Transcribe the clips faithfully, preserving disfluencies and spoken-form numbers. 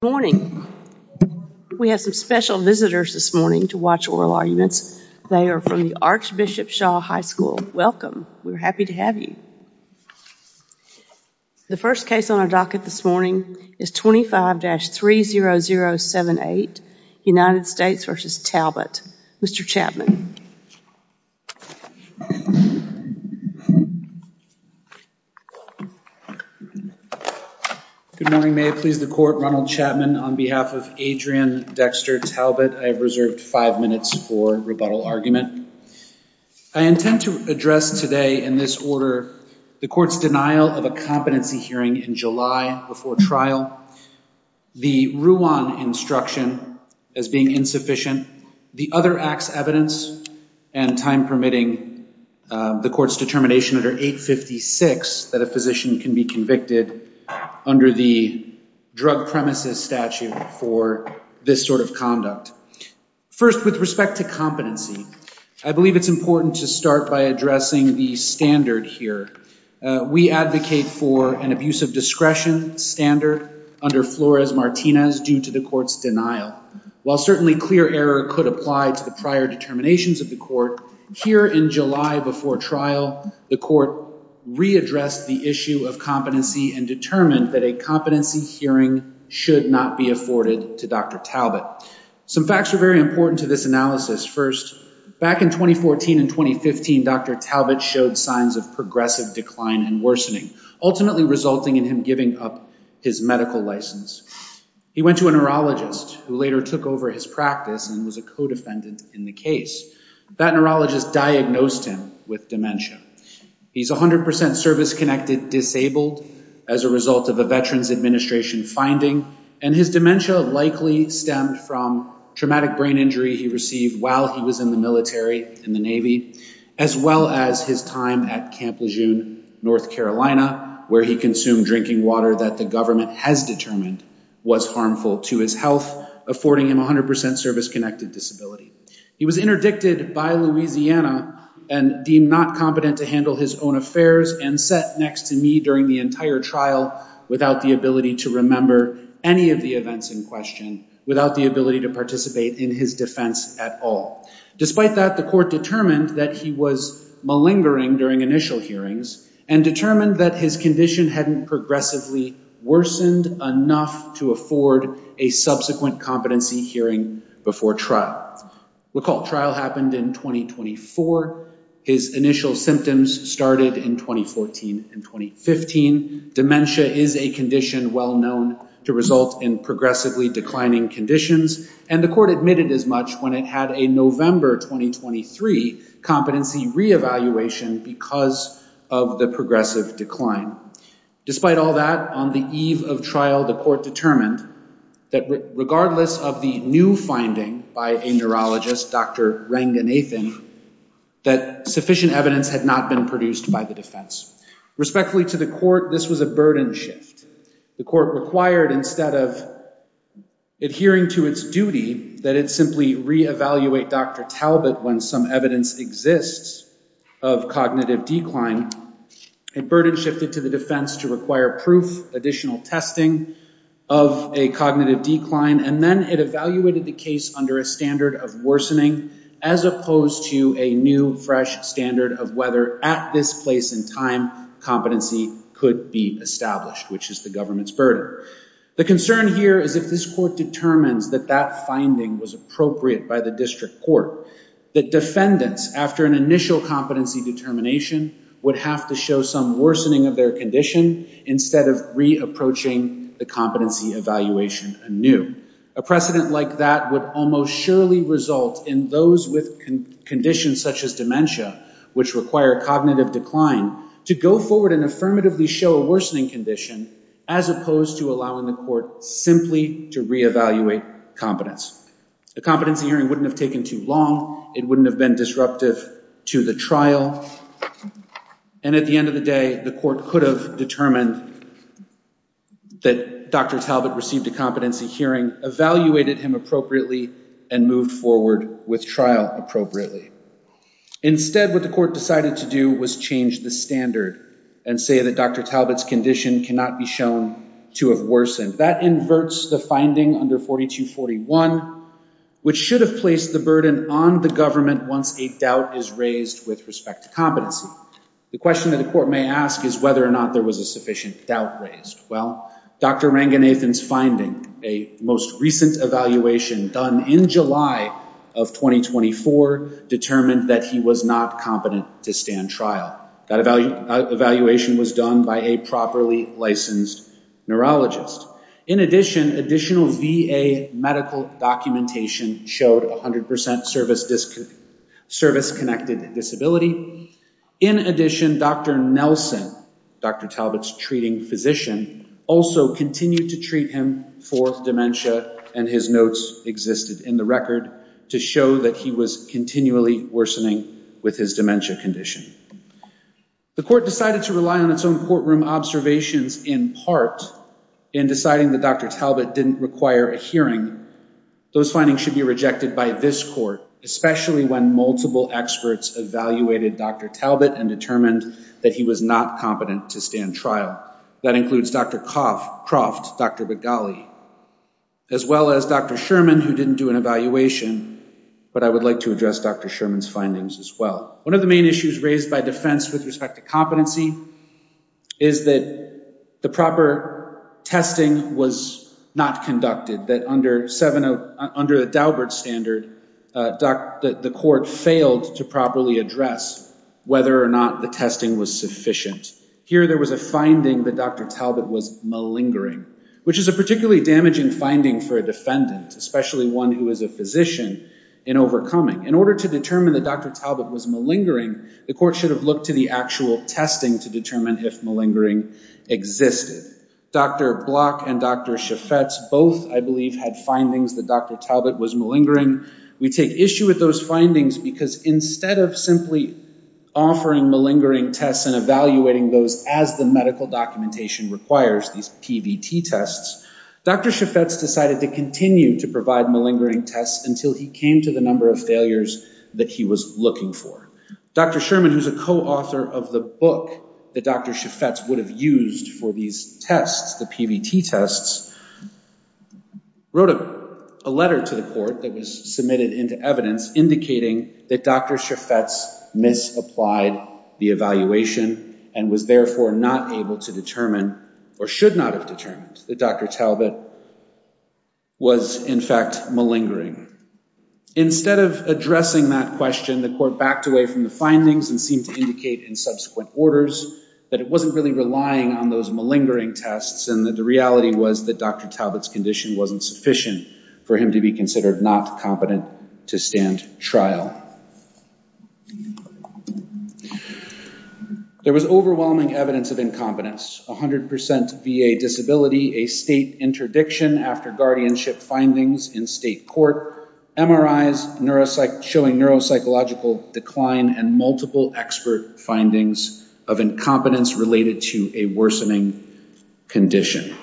Good morning. We have some special visitors this morning to watch oral arguments. They are from the Archbishop Shaw High School. Welcome. We're happy to have you. The first case on our docket this morning is twenty-five dash three zero zero seven eight, United States v. Talbot. Mister Chapman. Good morning. May it please the Court, Ronald Chapman on behalf of Adrian Dexter Talbot. I have reserved five minutes for rebuttal argument. I intend to address today in this order the Court's denial of a competency hearing in July before trial, the Ruan instruction as being insufficient, the other acts evidence, and time permitting uh, the Court's determination under eight fifty-six that a physician can be convicted under the drug premises statute for this sort of conduct. First, with respect to competency, I believe it's important to start by addressing the standard here. Uh, we advocate for an abuse of discretion standard under Flores-Martinez due to the Court's denial. While certainly clear error could apply to the prior determinations of the Court, here in July before trial, the Court readdressed the issue of competency and determined that a competency hearing should not be afforded to Doctor Talbot. Some facts are very important to this analysis. First, back in twenty fourteen and twenty fifteen, Doctor Talbot showed signs of progressive decline and worsening, ultimately resulting in him giving up his medical license. He went to a neurologist who later took over his practice and was a co-defendant in the case. That neurologist diagnosed him with dementia. He's one hundred percent service-connected disabled as a result of a Veterans Administration finding, and his dementia likely stemmed from traumatic brain injury he received while he was in the military, in the Navy, as well as his time at Camp Lejeune, North Carolina, where he consumed drinking water that the government has determined was harmful to his health, affording him one hundred percent service-connected disability. He was interdicted by Louisiana and deemed not competent to handle his own affairs and sat next to me during the entire trial without the ability to remember any of the events in question, without the ability to participate in his defense at all. Despite that, the Court determined that he was malingering during initial hearings and determined that his condition hadn't progressively worsened enough to afford a subsequent competency hearing before trial. Recall, trial happened in twenty twenty-four. His initial symptoms started in twenty fourteen and twenty fifteen. Dementia is a condition well known to result in progressively declining conditions, and the Court admitted as much when it had a November twenty twenty-three competency reevaluation because of the progressive decline. Despite all that, on the eve of trial, the Court determined that re- regardless of the new finding by a neurologist, Doctor Ranganathan, that sufficient evidence had not been produced by the defense. Respectfully to the Court, this was a burden shift. The Court required, instead of adhering to its duty, that it simply reevaluate Doctor Talbot when some evidence exists of cognitive decline. It burden shifted to the defense to require proof, additional testing of a cognitive decline, and then it evaluated the case under a standard of worsening as opposed to a new, fresh standard of whether at this place in time competency could be established, which is the government's burden. The concern here is if this Court determines that that finding was appropriate by the district court, that defendants, after an initial competency determination, would have to show some worsening of their condition instead of reapproaching the competency evaluation anew. A precedent like that would almost surely result in those with con- conditions such as dementia, which require cognitive decline, to go forward and affirmatively show a worsening condition as opposed to allowing the Court simply to reevaluate competence. A competency hearing wouldn't have taken too long. It wouldn't have been disruptive to the trial. And at the end of the day, the Court could have determined that Doctor Talbot received a competency hearing, evaluated him appropriately, and moved forward with trial appropriately. Instead, what the Court decided to do was change the standard and say that Doctor Talbot's condition cannot be shown to have worsened. That inverts the finding under forty-two forty-one, which should have placed the burden on the government once a doubt is raised with respect to competency. The question that the court may ask is whether or not there was a sufficient doubt raised. Well, Doctor Ranganathan's finding, a most recent evaluation done in July of twenty twenty-four, determined that he was not competent to stand trial. That evalu- evaluation was done by a properly licensed neurologist. In addition, additional V A medical documentation showed one hundred percent service dis- service-connected disability. In addition, Doctor Nelson, Doctor Talbot's treating physician, also continued to treat him for dementia, and his notes existed in the record to show that he was continually worsening with his dementia condition. The court decided to rely on its own courtroom observations in part in deciding that Doctor Talbot didn't require a hearing. Those findings should be rejected by this court, especially when multiple experts evaluated Doctor Talbot and determined that he was not competent to stand trial. That includes Doctor Croft, Doctor Begali, as well as Doctor Sherman, who didn't do an evaluation, but I would like to address Doctor Sherman's findings as well. One of the main issues raised by defense with respect to competency is that the proper testing was not conducted, that under seven oh, under the Daubert standard, uh, doc, the, the court failed to properly address whether or not the testing was sufficient. Here there was a finding that Doctor Talbot was malingering, which is a particularly damaging finding for a defendant, especially one who is a physician, in overcoming. In order to determine that Doctor Talbot was malingering, the court should have looked to the actual testing to determine if malingering existed. Doctor Block and Doctor Chaffetz both, I believe, had findings that Doctor Talbot was malingering. We take issue with those findings because instead of simply offering malingering tests and evaluating those as the medical documentation requires, these P V T tests, Doctor Chaffetz decided to continue to provide malingering tests until he came to the number of failures that he was looking for. Doctor Sherman, who's a co-author of the book that Doctor Chaffetz would have used for these tests, the P V T tests, wrote a, a letter to the court that was submitted into evidence indicating that Doctor Chaffetz misapplied the evaluation and was therefore not able to determine, or should not have determined, that Doctor Talbot was in fact malingering. Instead of addressing that question, the court backed away from the findings and seemed to indicate in subsequent orders that it wasn't really relying on those malingering tests, and that the reality was that Doctor Talbot's condition wasn't sufficient for him to be considered not competent to stand trial. There was overwhelming evidence of incompetence, one hundred percent V A disability, a state interdiction after guardianship findings in state court, M R Is neuropsych- showing neuropsychological decline, and multiple expert findings of incompetence related to a worsening condition.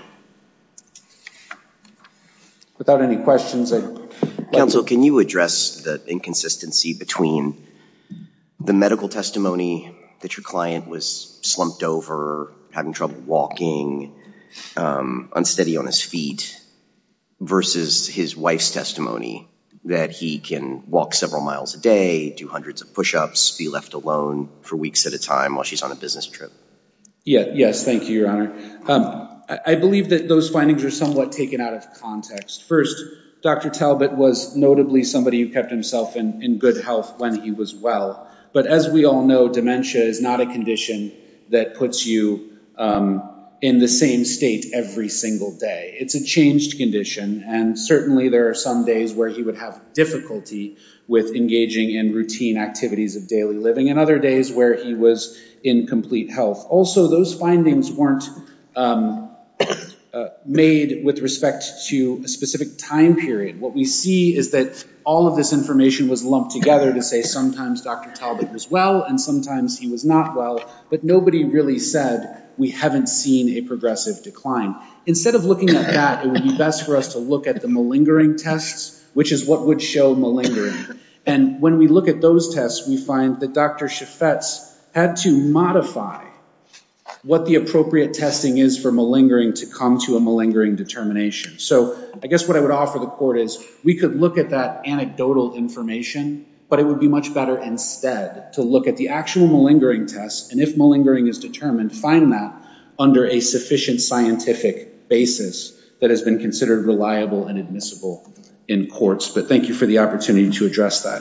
Without any questions, I'd like Counsel, can you address the inconsistency between the medical testimony that your client was slumped over, having trouble walking, um, unsteady on his feet, versus his wife's testimony that he can walk several miles a day, do hundreds of push-ups, be left alone for weeks at a time while she's on a business trip? Yeah, yes, thank you, Your Honor. Um, I, I believe that those findings are somewhat taken out of context. First, Doctor Talbot was notably somebody who kept himself in, in good health when he was well. But as we all know, dementia is not a condition that puts you um, in the same state every single day. It's a changed condition, and certainly there are some days where he would have difficulty with engaging in routine activities of daily living, and other days where he was in complete health. Also, those findings weren't um, uh, made with respect to a specific time period. What we see is that all of this information was lumped together to say sometimes Doctor Talbot was well and sometimes he was not well, but nobody really said we haven't seen a progressive decline. Instead of looking at that, it would be best for us to look at the malingering tests, which is what would show malingering. And when we look at those tests, we find that Doctor Chaffetz had to modify what the appropriate testing is for malingering to come to a malingering determination. So I guess what I would offer the court is we could look at that anecdotal information, but it would be much better instead to look at the actual malingering test, and if malingering is determined, find that under a sufficient scientific basis that has been considered reliable and admissible in courts. But thank you for the opportunity to address that.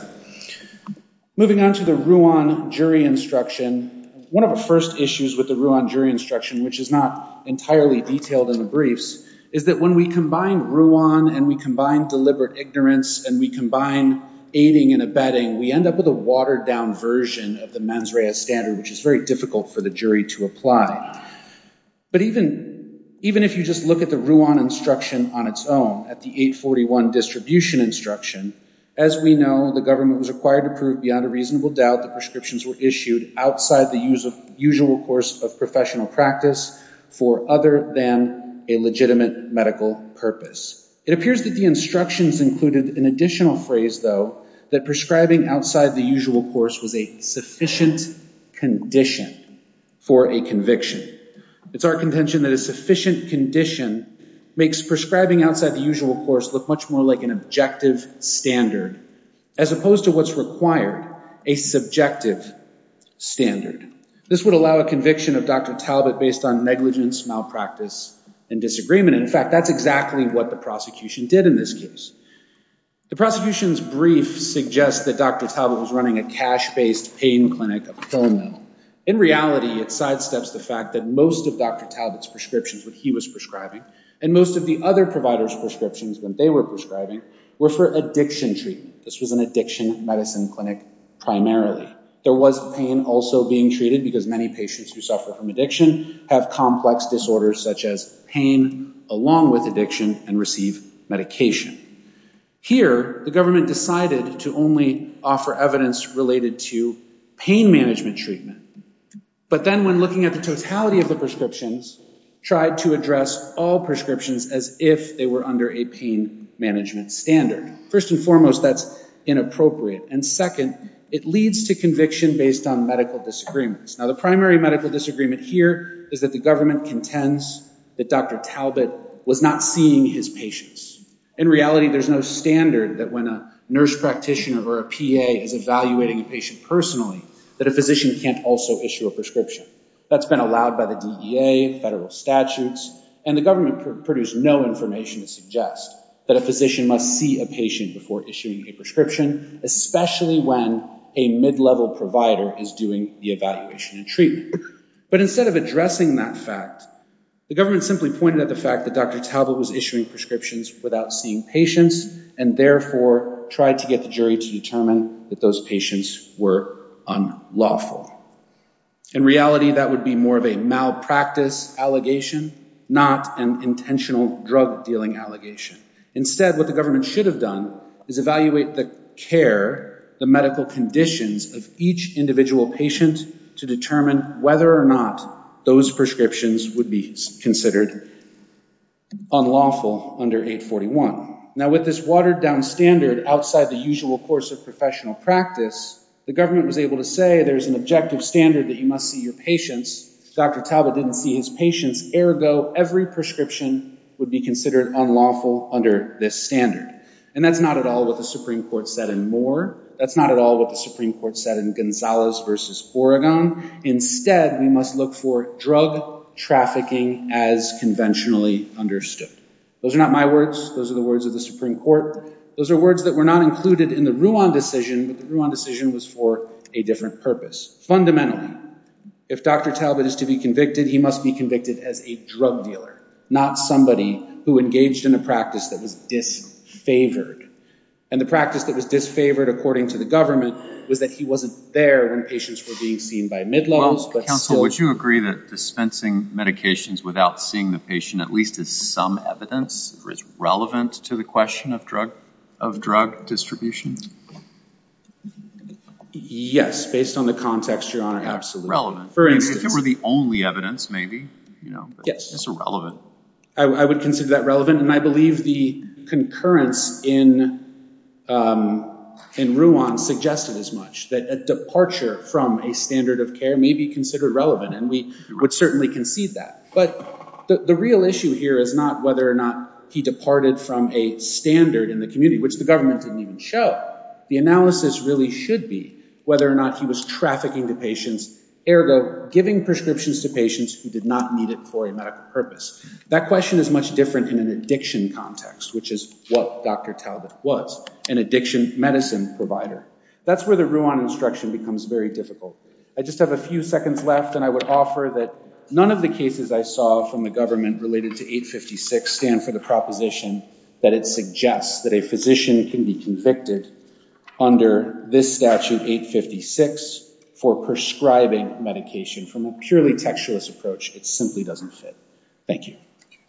Moving on to the Ruan jury instruction. One of the first issues with the Ruan jury instruction, which is not entirely detailed in the briefs, is that when we combine Ruan and we combine deliberate ignorance and we combine aiding and abetting, we end up with a watered down version of the mens rea standard, which is very difficult for the jury to apply. But even, even if you just look at the Ruan instruction on its own, at the eight forty-one distribution instruction, as we know, the government was required to prove beyond a reasonable doubt that prescriptions were issued outside the usual course of professional practice for other than a legitimate medical purpose. It appears that the instructions included an additional phrase, though, that prescribing outside the usual course was a sufficient condition for a conviction. It's our contention that a sufficient condition makes prescribing outside the usual course look much more like an objective standard, as opposed to what's required, a subjective standard. This would allow a conviction of Doctor Talbot based on negligence, malpractice, and disagreement. And in fact, that's exactly what the prosecution did in this case. The prosecution's brief suggests that Doctor Talbot was running a cash-based pain clinic, a pill mill. In reality, it sidesteps the fact that most of Doctor Talbot's prescriptions, what he was prescribing, and most of the other providers' prescriptions, when they were prescribing, were for addiction treatment. This was an addiction medicine clinic primarily. There was pain also being treated because many patients who suffer from addiction have complex disorders such as pain along with addiction and receive medication. Here, the government decided to only offer evidence related to pain management treatment. But then when looking at the totality of the prescriptions, tried to address all prescriptions as if they were under a pain management standard. First and foremost, that's inappropriate. And second, it leads to conviction based on medical disagreements. Now, the primary medical disagreement here is that the government contends that Doctor Talbot was not seeing his patients. In reality, there's no standard that when a nurse practitioner or a P A is evaluating a patient personally, that a physician can't also issue a prescription. That's been allowed by the D E A, federal statutes, and the government pr- produced no information to suggest that a physician must see a patient before issuing a prescription, especially when a mid-level provider is doing the evaluation and treatment. But instead of addressing that fact, the government simply pointed at the fact that Doctor Talbot was issuing prescriptions without seeing patients and therefore tried to get the jury to determine that those patients were unlawful. In reality, that would be more of a malpractice allegation, not an intentional drug dealing allegation. Instead, what the government should have done is evaluate the care, the medical conditions of each individual patient to determine whether or not those prescriptions would be considered unlawful under eight forty-one. Now, with this watered down standard outside the usual course of professional practice, the government was able to say there's an objective standard that you must see your patients. Doctor Talbot didn't see his patients, ergo, every prescription would be considered unlawful under this standard. And that's not at all what the Supreme Court said in Moore. That's not at all what the Supreme Court said in Gonzalez versus Oregon. Instead, we must look for drug trafficking as conventionally understood. Those are not my words. Those are the words of the Supreme Court. Those are words that were not included in the Ruan decision, but the Ruan decision was for a different purpose. Fundamentally, if Doctor Talbot is to be convicted, he must be convicted as a drug dealer, not somebody who engaged in a practice that was disfavored. And the practice that was disfavored, according to the government, was that he wasn't there when patients were being seen by mid-levels. Well, but counsel, still, would you agree that dispensing medications without seeing the patient at least is some evidence or is relevant to the question of drug of drug distribution? Yes, based on the context, Your Honor, absolutely. Relevant. For I mean, instance, if it were the only evidence, maybe, you know, but yes, it's irrelevant. I, I would consider that relevant, and I believe the concurrence in um, in Ruan suggested as much, that a departure from a standard of care may be considered relevant, and we would certainly concede that. But the, the real issue here is not whether or not he departed from a standard in the community, which the government didn't even show. The analysis really should be whether or not he was trafficking to patients, ergo giving prescriptions to patients who did not need it for a medical purpose. That question is much different in an addiction context, which is what Doctor Talbot was, an addiction medicine provider. That's where the Ruan instruction becomes very difficult. I just have a few seconds left, and I would offer that none of the cases I saw from the government related to eight fifty-six stand for the proposition that it suggests that a physician can be convicted under this statute, eight fifty-six, for prescribing medication. From a purely textualist approach, it simply doesn't fit. Thank you.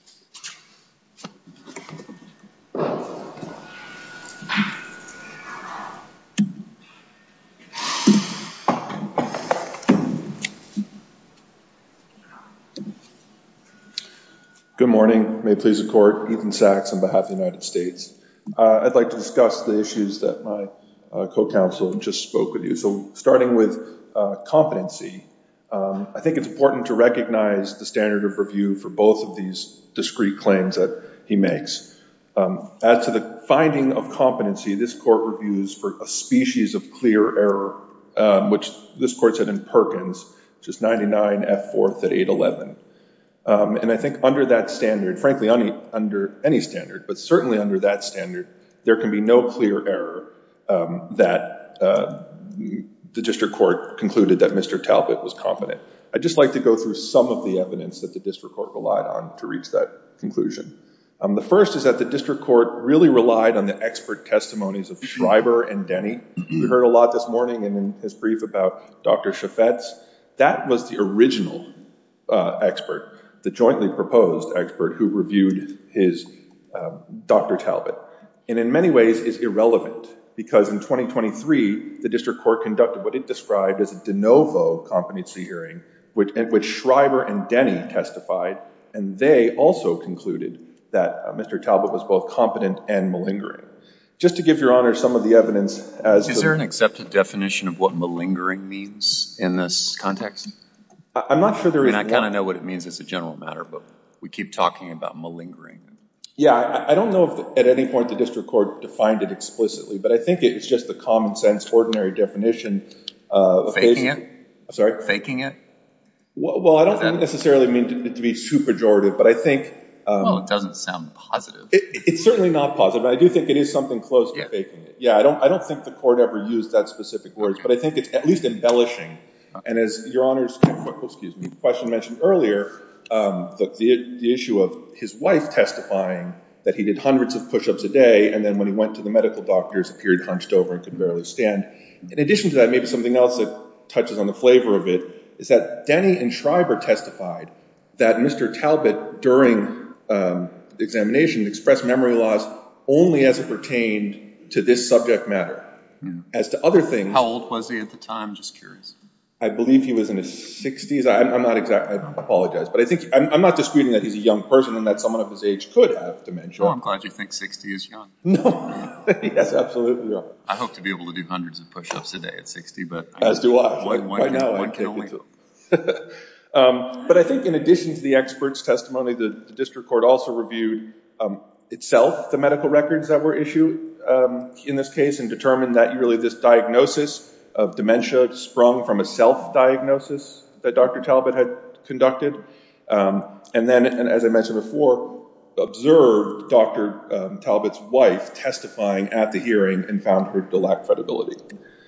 Good morning. May it please the Court. Ethan Sachs on behalf of the United States. Uh, I'd like to discuss the issues that my uh, co-counsel just spoke with you. So starting with uh, competency, um, I think it's important to recognize the standard of review for both of these discrete claims that he makes. Um, as to the finding of competency, this Court reviews for a species of clear error, um, which this Court said in Perkins, which is ninety-nine F fourth at eight eleven. Um, and I think under that standard, frankly, any, under any standard, but certainly under that standard, there can be no clear error um, that uh, the district court concluded that Mister Talbot was competent. I'd just like to go through some of the evidence that the district court relied on to reach that conclusion. Um, the first is that the district court really relied on the expert testimonies of Schreiber and Denny. We heard a lot this morning and in his brief about Doctor Chaffetz. That was the original uh, expert, the jointly proposed expert who reviewed his um, Doctor Talbot. And in many ways is irrelevant because in twenty twenty-three, the district court conducted what it described as a de novo competency hearing, which, in which Schreiber and Denny testified, and they also concluded that uh, Mister Talbot was both competent and malingering. Just to give Your Honor some of the evidence as Is to, there an accepted definition of what malingering means in this context? I'm not sure there I mean, is I kind one. of know what it means as a general matter, but we keep talking about malingering. Yeah, I, I don't know if the, at any point the district court defined it explicitly, but I think it's just the common sense, ordinary definition. Uh, of Faking basic, it? I'm sorry? Faking it? Well, well I don't that, necessarily mean to, to be too pejorative, but I think... Um, well, it doesn't sound positive. It, it's certainly not positive. I do think it is something close to yeah. faking it. Yeah, I don't, I don't think the court ever used that specific words, okay. but I think it's at least embellishing. Okay. And as Your Honor's excuse me, question mentioned earlier, um, the, the, the issue of his wife testifying that he did hundreds of push-ups a day, and then when he went to the medical doctors, appeared hunched over and could barely stand. In addition to that, maybe something else that touches on the flavor of it is that Denny and Schreiber testified that Mister Talbot, during um, the examination, expressed memory loss only as it pertained to this subject matter. Yeah. As to other things... How old was he at the time? Just curious. I believe he was in his sixties. I'm, I'm not exact. I apologize, but I think I'm, I'm not disputing that he's a young person and that someone of his age could have dementia. Oh, I'm glad you think sixty is young. No, yes, absolutely right. I hope to be able to do hundreds of push-ups a day at sixty, but I as do I. One, one right can, now, one I can can't only get to um, But I think, in addition to the expert's testimony, the, the district court also reviewed um, itself the medical records that were issued um, in this case and determined that really this diagnosis of dementia sprung from a self-diagnosis that Doctor Talbot had conducted. Um, and then, and as I mentioned before, observed Doctor Um, Talbot's wife testifying at the hearing and found her to lack credibility.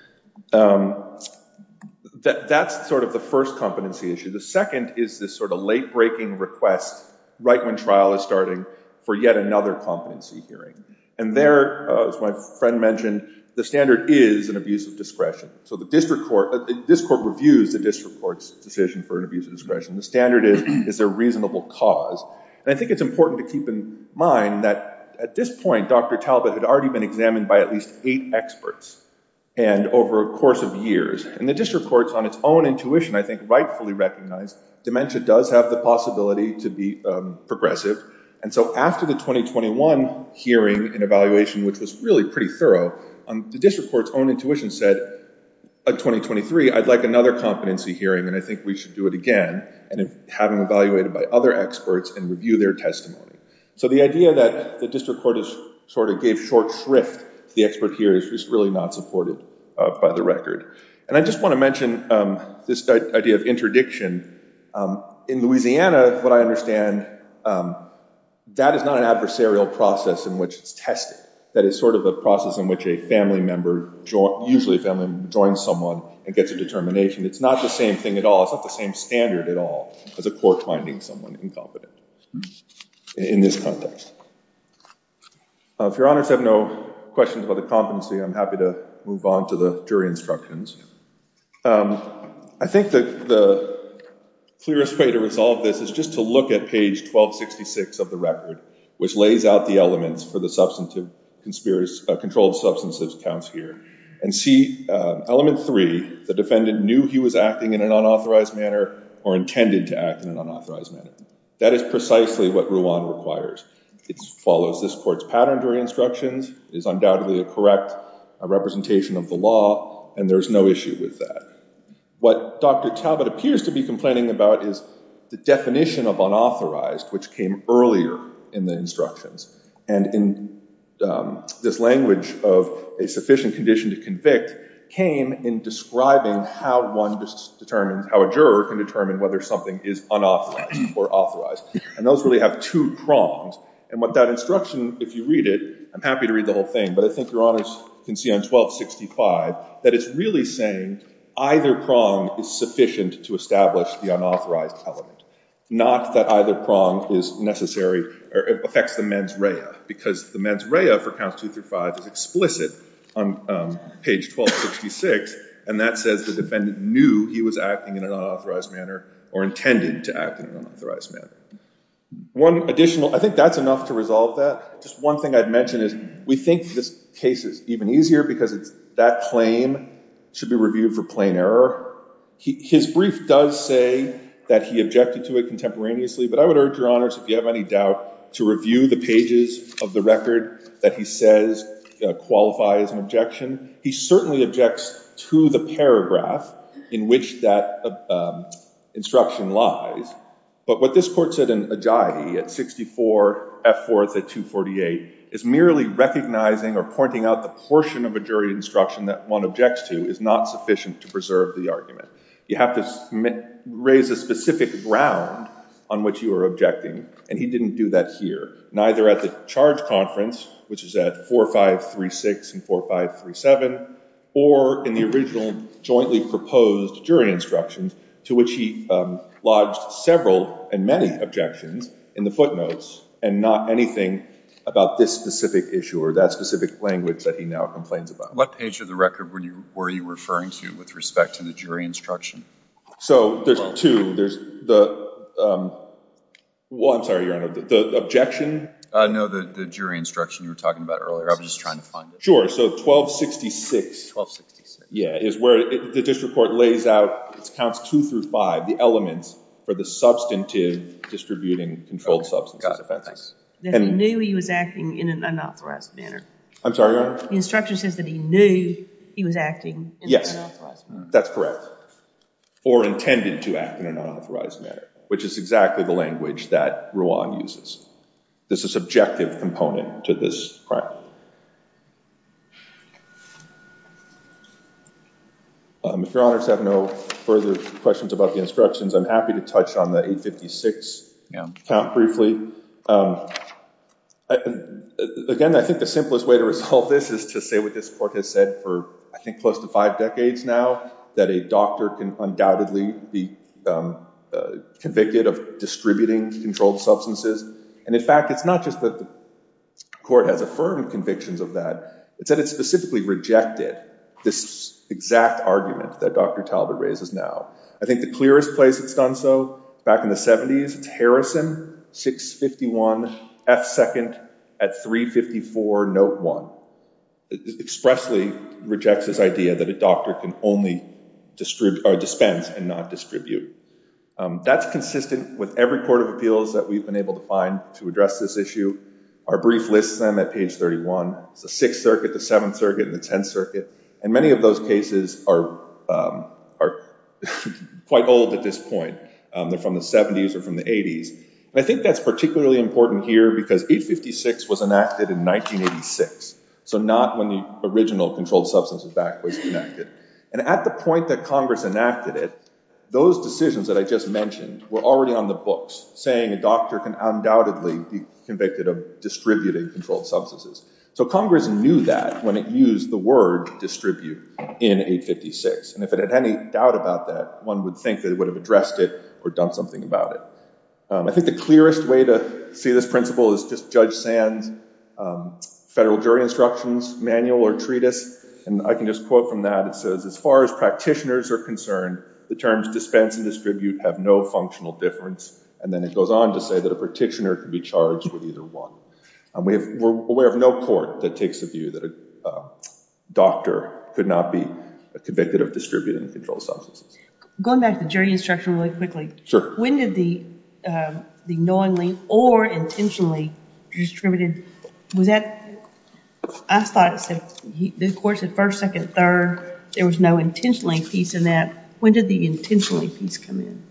Um, that, that's sort of the first competency issue. The second is this sort of late-breaking request right when trial is starting for yet another competency hearing. And there, uh, as my friend mentioned, the standard is an abuse of discretion. So the district court, uh, this court reviews the district court's decision for an abuse of discretion. The standard is, is there reasonable cause? And I think it's important to keep in mind that at this point, Doctor Talbot had already been examined by at least eight experts and over a course of years. And the district courts, on its own intuition, I think rightfully recognized dementia does have the possibility to be um, progressive. And so after the twenty twenty-one hearing and evaluation, which was really pretty thorough, on the district court's own intuition, said, in twenty twenty-three, I'd like another competency hearing, and I think we should do it again, and have them evaluated by other experts and review their testimony. So the idea that the district court is sort of gave short shrift to the expert here is just really not supported uh, by the record. And I just want to mention um, this idea of interdiction. Um, in Louisiana, what I understand, um, that is not an adversarial process in which it's tested. That is sort of a process in which a family member, jo- usually a family member, joins someone and gets a determination. It's not the same thing at all. It's not the same standard at all as a court finding someone incompetent in, in this context. Uh, if your honors have no questions about the competency, I'm happy to move on to the jury instructions. Um, I think the, the clearest way to resolve this is just to look at page twelve sixty-six of the record, which lays out the elements for the substantive conspiracy, uh, controlled substances counts here. And see, uh, element three, the defendant knew he was acting in an unauthorized manner or intended to act in an unauthorized manner. That is precisely what Ruan requires. It follows this court's pattern jury instructions, is undoubtedly a correct uh, representation of the law, and there's no issue with that. What Doctor Talbot appears to be complaining about is the definition of unauthorized, which came earlier in the instructions. And in um, this language of a sufficient condition to convict came in describing how one dis- determines, how a juror can determine whether something is unauthorized or authorized. And those really have two prongs. And what that instruction, if you read it, I'm happy to read the whole thing, but I think your honors can see on twelve sixty-five that it's really saying either prong is sufficient to establish the unauthorized element. Not that either prong is necessary or affects the mens rea, because the mens rea for counts two through five is explicit on um, page twelve sixty-six, and that says the defendant knew he was acting in an unauthorized manner or intended to act in an unauthorized manner. One additional, I think that's enough to resolve that. Just one thing I'd mention is we think this case is even easier because it's, that claim should be reviewed for plain error. He, his brief does say that he objected to it contemporaneously, but I would urge your honors, if you have any doubt, to review the pages of the record that he says uh, qualify as an objection. He certainly objects to the paragraph in which that uh, um, instruction lies. But what this court said in Ajayi at sixty-four F fourth at two forty-eight is merely recognizing or pointing out the portion of a jury instruction that one objects to is not sufficient to preserve the argument. You have to submit, raise a specific ground on which you are objecting, and he didn't do that here. Neither at the charge conference, which is at four five three six and four five three seven, or in the original jointly proposed jury instructions, to which he um, lodged several and many objections in the footnotes, and not anything about this specific issue or that specific language that he now complains about. What page of the record were you, were you referring to with respect to the jury instruction? So there's well, two. There's the, um, well, I'm sorry, Your Honor, the, the objection. Uh, no, the, the jury instruction you were talking about earlier. I was just trying to find it. Sure. So twelve sixty-six. twelve sixty-six. Yeah, is where it, the district court lays out, it counts two through five, the elements for the substantive distributing controlled okay. substances offenses. That and, he knew he was acting in an unauthorized manner. I'm sorry, Your Honor? The instruction says that he knew he was acting in yes, an unauthorized manner. That's correct. Or intended to act in an unauthorized manner, which is exactly the language that Ruan uses. This is a subjective component to this crime. Um, if Your Honors have no further questions about the instructions, I'm happy to touch on the eight fifty-six yeah. count briefly. Um, I, again, I think the simplest way to resolve this is to say what this court has said for, I think, close to five decades now, that a doctor can undoubtedly be um, uh, convicted of distributing controlled substances. And in fact, it's not just that the court has affirmed convictions of that, it's that it specifically rejected this exact argument that Doctor Talbot raises now. I think the clearest place it's done so, back in the seventies, it's Harrison, six fifty-one F second at three fifty-four note one. It expressly rejects this idea that a doctor can only distribute or dispense and not distribute. Um, that's consistent with every court of appeals that we've been able to find to address this issue. Our brief lists them at page thirty-one. It's the Sixth Circuit, the Seventh Circuit, and the Tenth Circuit. And many of those cases are um, are quite old at this point. Um, they're from the seventies or from the eighties. And I think that's particularly important here because eight fifty-six was enacted in nineteen eighty-six, so not when the original Controlled Substances Act was enacted. And at the point that Congress enacted it, those decisions that I just mentioned were already on the books, saying a doctor can undoubtedly be convicted of distributing controlled substances. So Congress knew that when it used the word distribute in eight fifty-six. And if it had any doubt about that, one would think that it would have addressed it or done something about it. Um, I think the clearest way to see this principle is just Judge Sand's um, Federal Jury Instructions Manual or Treatise. And I can just quote from that. It says, as far as practitioners are concerned, the terms dispense and distribute have no functional difference. And then it goes on to say that a practitioner can be charged with either one. Um, we have, we're aware of no court that takes the view that a uh, doctor could not be convicted of distributing controlled substances. Going back to the jury instruction really quickly. Sure. When did the um, the knowingly or intentionally distributed, was that, I thought it said, he, the court said first, second, third, there was no intentionally piece in that. When did the intentionally piece come in?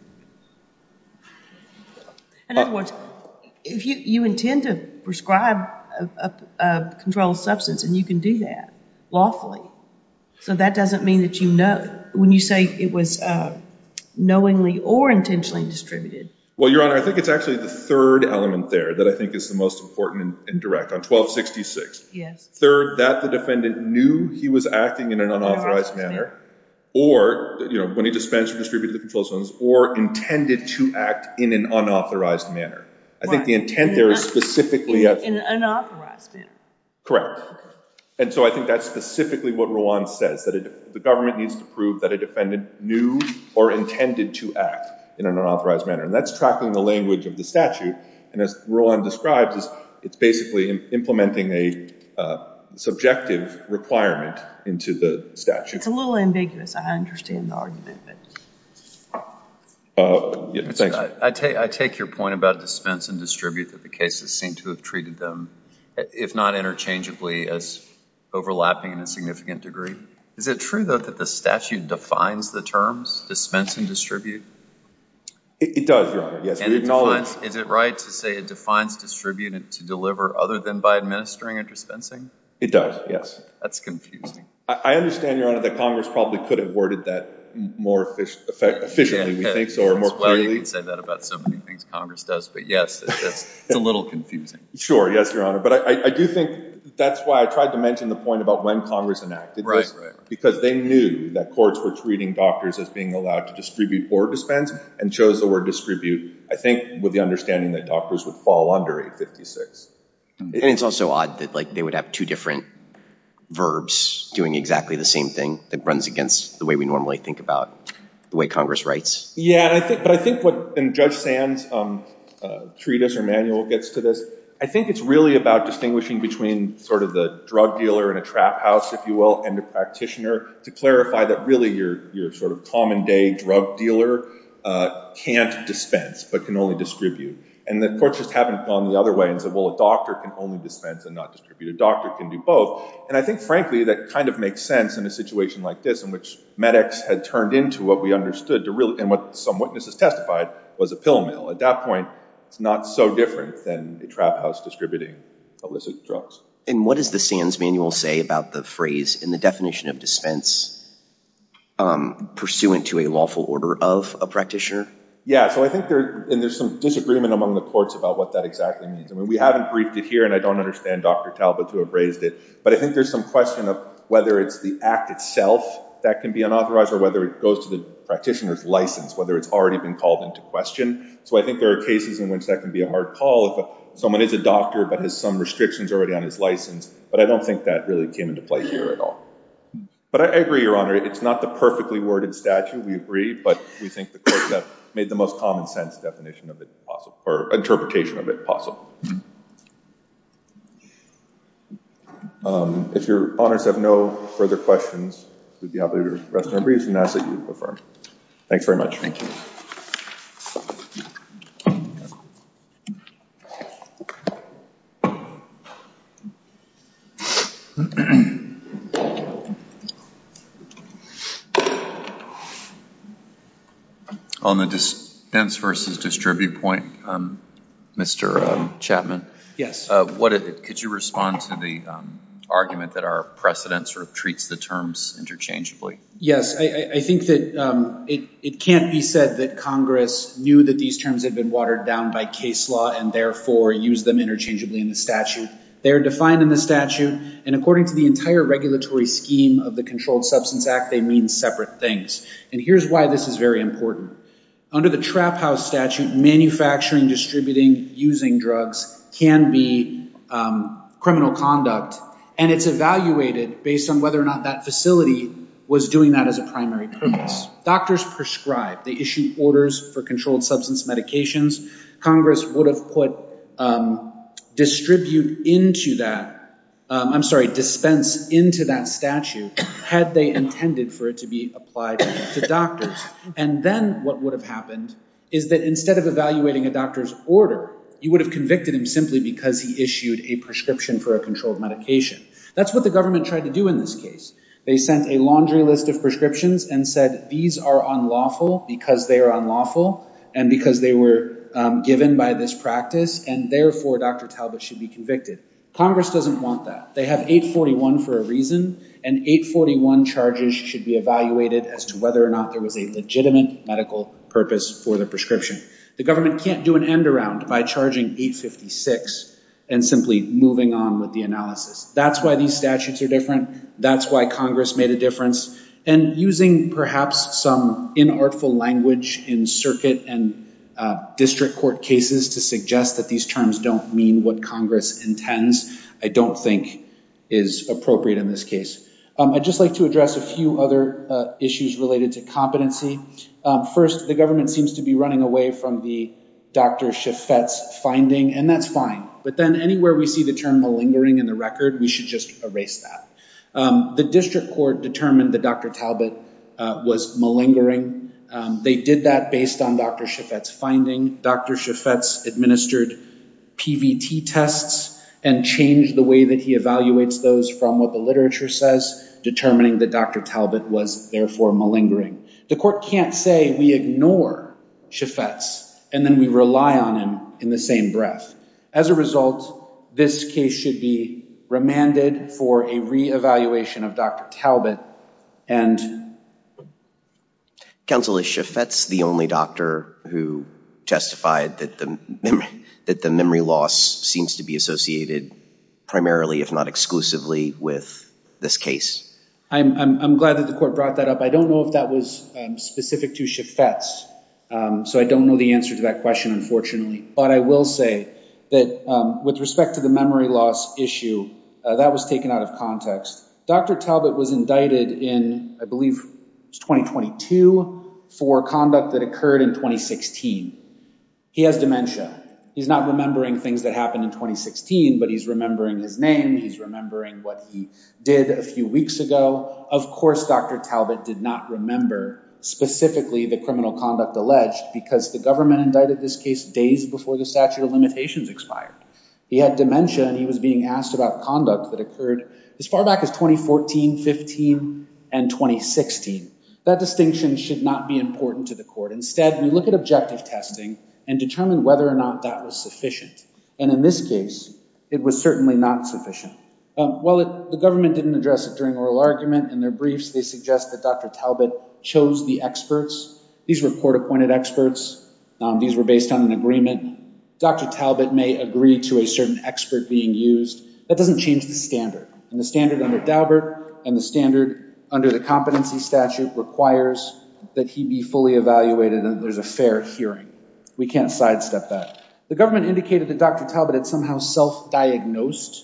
In other uh, words, if you, you intend to prescribe a, a, a controlled substance, and you can do that lawfully. So that doesn't mean that you know, when you say it was uh, knowingly or intentionally distributed. Well, Your Honor, I think it's actually the third element there that I think is the most important and, and direct on twelve sixty-six. Yes. Third, that the defendant knew he was acting in an unauthorized manner, or, you know, when he dispensed or distributed the controlled substance, or intended to act in an unauthorized manner. I right. think the intent in there is specifically in, at, in an unauthorized manner. Correct. Okay. And so I think that's specifically what Rouen says, that it, the government needs to prove that a defendant knew or intended to act in an unauthorized manner. And that's tracking the language of the statute. And as Rouen describes, is it's basically implementing a uh, subjective requirement into the statute. It's a little ambiguous. I understand the argument, but uh, yeah, thanks. I, I take I take your point about dispense and distribute, that the cases seem to have treated them, if not interchangeably, as overlapping in a significant degree. Is it true, though, that the statute defines the terms dispense and distribute? It, it does, Your Honor. Yes, and we it acknowledge. Defines, is it right to say it defines distribute and to deliver other than by administering or dispensing? It does, yes. That's confusing. I, I understand, Your Honor, that Congress probably could have worded that more effic- effect- efficiently, yeah, we think so, or more well, clearly. You can say that about so many things Congress does, but yes, it, it's, it's a little confusing. Sure, yes, Your Honor. But I, I, I do think that's why I tried to mention the point about when Congress enacted right, this, right, right. because they knew that courts were treating doctors as being allowed to distribute or dispense and chose the word distribute, I think, with the understanding that doctors would fall under eight fifty-six. And it's also odd that, like, they would have two different verbs doing exactly the same thing that runs against the way we normally think about the way Congress writes. Yeah, and I think, but I think what, and Judge Sand's um, uh, treatise or manual gets to this, I think it's really about distinguishing between sort of the drug dealer in a trap house, if you will, and a practitioner, to clarify that really your, your sort of common day drug dealer uh, can't dispense, but can only distribute. And the courts just haven't gone the other way and said, well, a doctor can only dispense and not distribute. A doctor can do both. And I think, frankly, that kind of makes sense in a situation like this, in which Med-X had turned into what we understood to really, and what some witnesses testified, was a pill mill. At that point, it's not so different than a trap house distributing illicit drugs. And what does the Sands manual say about the phrase in the definition of dispense, um, pursuant to a lawful order of a practitioner? Yeah, so I think there, and there's some disagreement among the courts about what that exactly means. I mean, we haven't briefed it here, and I don't understand Doctor Talbot to have raised it, but I think there's some question of whether it's the act itself that can be unauthorized or whether it goes to the practitioner's license, whether it's already been called into question. So I think there are cases in which that can be a hard call if a, someone is a doctor but has some restrictions already on his license, but I don't think that really came into play here at all. But I, I agree, Your Honor, it's not the perfectly worded statute, we agree, but we think the courts have made the most common sense definition of it possible, or interpretation of it possible. Um, if Your Honors have no further questions, we'd be happy to rest on our briefs and ask that you affirm. Thanks very much. Thank you. On the dispense versus distribute point, um, Mister Um, Chapman. Yes. Uh, what it, could you respond to the um, argument that our precedent sort of treats the terms interchangeably? Yes, I, I think that um, it, it can't be said that Congress knew that these terms had been watered down by case law and therefore used them interchangeably in the statute. They are defined in the statute, and according to the entire regulatory scheme of the Controlled Substance Act, they mean separate things. And here's why this is very important. Under the Trap House statute, manufacturing, distributing, using drugs can be um, criminal conduct, and it's evaluated based on whether or not that facility was doing that as a primary purpose. Doctors prescribe. They issue orders for controlled substance medications. Congress would have put um, distribute into that, um, I'm sorry, dispense into that statute had they intended for it to be applied to doctors. And then what would have happened is that instead of evaluating a doctor's order, you would have convicted him simply because he issued a prescription for a controlled medication. That's what the government tried to do in this case. They sent a laundry list of prescriptions and said these are unlawful because they are unlawful and because they were um, given by this practice, and therefore Doctor Talbot should be convicted. Congress doesn't want that. They have eight forty-one for a reason, and eight forty-one charges should be evaluated as to whether or not there was a legitimate medical purpose for the prescription. The government can't do an end around by charging eight fifty-six and simply moving on with the analysis. That's why these statutes are different. That's why Congress made a difference. And using perhaps some inartful language in circuit and uh, district court cases to suggest that these terms don't mean what Congress intends, I don't think is appropriate in this case. Um, I'd just like to address a few other uh, issues related to competency. Um, first, the government seems to be running away from the Doctor Chaffetz finding, and that's fine. But then anywhere we see the term malingering in the record, we should just erase that. Um, the district court determined that Doctor Talbot uh, was malingering. Um, they did that based on Doctor Chaffetz's finding. Doctor Chaffetz administered P V T tests and changed the way that he evaluates those from what the literature says, determining that Doctor Talbot was therefore malingering. The court can't say we ignore Chaffetz and then we rely on him in the same breath. As a result, this case should be remanded for a re-evaluation of Doctor Talbot. And Counsel, is Chaffetz the only doctor who testified that the mem- that the memory loss seems to be associated primarily, if not exclusively, with this case? I'm, I'm, I'm glad that the court brought that up. I don't know if that was um, specific to Chaffetz, um, so I don't know the answer to that question, unfortunately. But I will say that um, with respect to the memory loss issue, uh, that was taken out of context. Doctor Talbot was indicted in, I believe, it was twenty twenty-two for conduct that occurred in twenty sixteen. He has dementia. He's not remembering things that happened in twenty sixteen, but he's remembering his name. He's remembering what he did a few weeks ago. Of course, Doctor Talbot did not remember specifically the criminal conduct alleged because the government indicted this case days before the statute of limitations expired. He had dementia and he was being asked about conduct that occurred as far back as twenty fourteen, fifteen, and twenty sixteen. That distinction should not be important to the court. Instead, we look at objective testing and determine whether or not that was sufficient. And in this case, it was certainly not sufficient. Um, while it, the government didn't address it during oral argument, in their briefs they suggest that Doctor Talbot chose the experts. These were court-appointed experts. Um, these were based on an agreement. Doctor Talbot may agree to a certain expert being used. That doesn't change the standard. And the standard under Daubert and the standard under the competency statute requires that he be fully evaluated and that there's a fair hearing. We can't sidestep that. The government indicated that Doctor Talbot had somehow self-diagnosed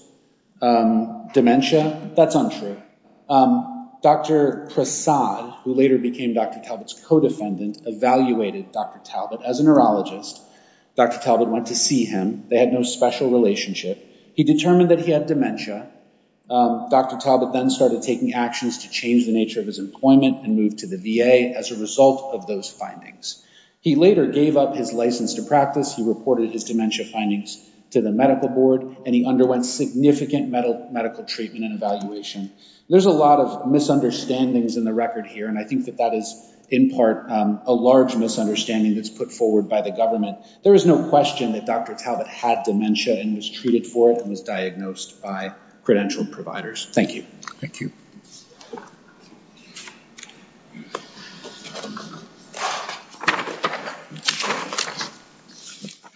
um, dementia. That's untrue. Um, Doctor Prasad, who later became Doctor Talbot's co-defendant, evaluated Doctor Talbot as a neurologist. Doctor Talbot went to see him. They had no special relationship. He determined that he had dementia. Um, Doctor Talbot then started taking actions to change the nature of his employment and moved to the V A as a result of those findings. He later gave up his license to practice. He reported his dementia findings to the medical board, and he underwent significant med- medical treatment and evaluation. There's a lot of misunderstandings in the record here, and I think that that is in part um, a large misunderstanding that's put forward by the government. There is no question that Doctor Talbot had dementia and was treated for it and was diagnosed by credentialed providers. Thank you. Thank you.